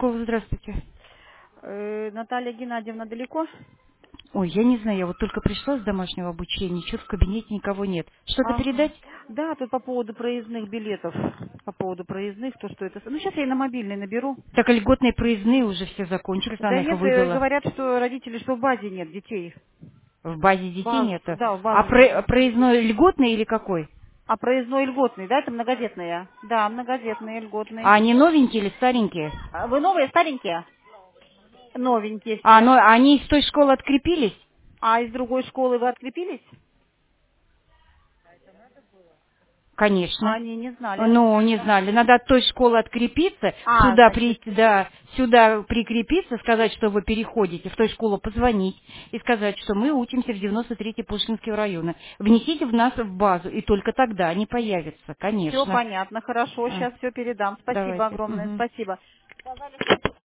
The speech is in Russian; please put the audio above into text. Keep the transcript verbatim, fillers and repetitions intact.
школу, здравствуйте. Э, Наталья Геннадьевна далеко? Ой, я не знаю, я вот только пришла с домашнего обучения, ничего в кабинете никого нет. Что-то Ага. передать? Да, тут по поводу проездных билетов. По поводу проездных, то, что это... Ну, сейчас я и на мобильный наберу. Так льготные проездные уже все закончились, Да она их нет, э, выдала. говорят, что родители, что в базе нет детей. В базе детей Базу, нету. да, в А базу не про- занесли. проездной льготный или какой? А проездной льготный, да, это многодетные? Да, многодетные, льготные. А они новенькие или старенькие? А вы новые, старенькие? Новенькие А, все. ну, они из той школы открепились? А из другой школы вы открепились? А Конечно. они не знали. Ну, не знали. Надо от той школы открепиться, А, сюда значит, прийти, да, сюда прикрепиться, сказать, что вы переходите, в той школу позвонить и сказать, что мы учимся в девяносто третьем Пушкинского района. Внесите в нас в базу, и только тогда они появятся, все конечно. понятно, хорошо, А, сейчас все передам. Спасибо давайте. огромное, Мгм. спасибо.